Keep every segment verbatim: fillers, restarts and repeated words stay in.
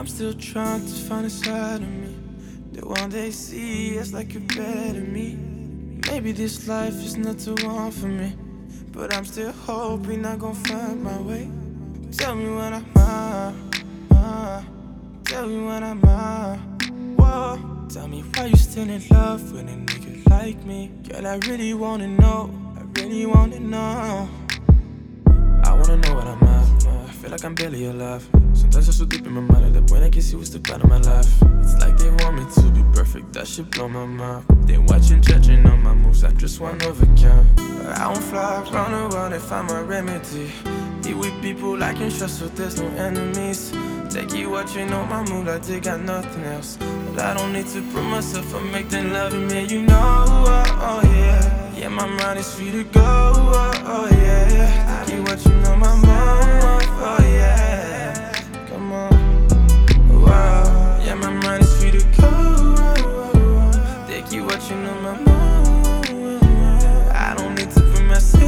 I'm still trying to find a side of me that one day see as like a better me. Maybe this life is not the one for me, but I'm still hoping I'm gon' find my way. Tell me when I'm out, uh, tell me when I'm out, whoa. Tell me why you still in love with a nigga like me. Girl, I really wanna know, I really wanna know. I wanna know what I'm at, uh, I feel like I'm barely alive. Sometimes I'm so deep in my mind at the point I can see what's the plan of my life. It's like they want me to be perfect, that shit blow my mind. They watching, judging on my moves, I'm just one of a kind. But I won't fly around the world and find my remedy. Be with people I can trust so there's no enemies. Take you watching on my mood like they got nothing else. But I don't need to prove myself or make them love me, you know, oh, oh yeah. Yeah, my mind is free to go, oh, oh yeah. Take you watching on my mind, oh yeah. Come on, wow. Yeah, my mind is free to go, oh, oh, oh. Take you watching on my mind. I don't need to prove myself,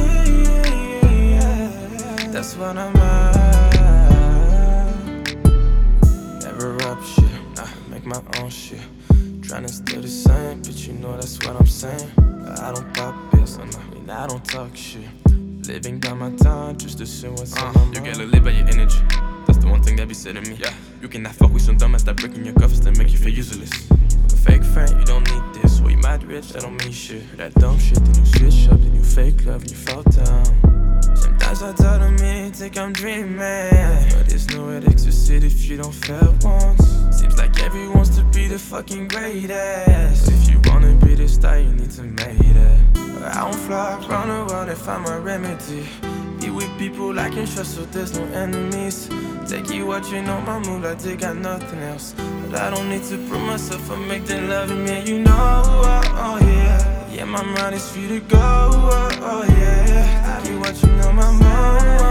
that's what I'm at. Never up shit, I make my own shit. Tryna stay the same, but you know that's what I'm saying. I don't pop pills, I mean I don't talk shit. Living by my time, just to see what's uh, on my mind. You gotta live by your energy, that's the one thing that be said to me. Yeah, you cannot fuck with some dumbass that breaking your covers that make you feel useless. Like a fake friend, you don't need this. Well, you mad rich, that don't mean shit. That dumb shit, then you switch up, then you fake love and you fell down. Sometimes I tell them me, think I'm dreaming, but there's nowhere to succeed if you don't fail once. Seems like everyone wants to be the fucking greatest, but if you wanna be the star, you need to make it. I won't fly around the world and find my remedy. Be with people I can trust so there's no enemies. Take you watching on my mood like they got nothing else. But I don't need to prove myself or make them love me, you know, oh, oh yeah. Yeah, my mind is free to go, oh, oh yeah. Take you watching on my mind.